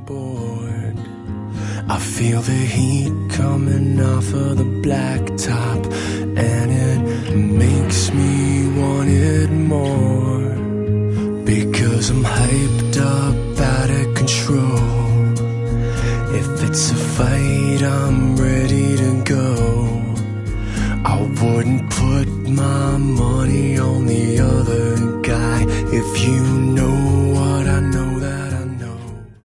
board. I feel the heat coming off of the blacktop, and it makes me want it more, because I'm hyped up, out of control. If it's a fight, I'm ready to go. I wouldn't put my money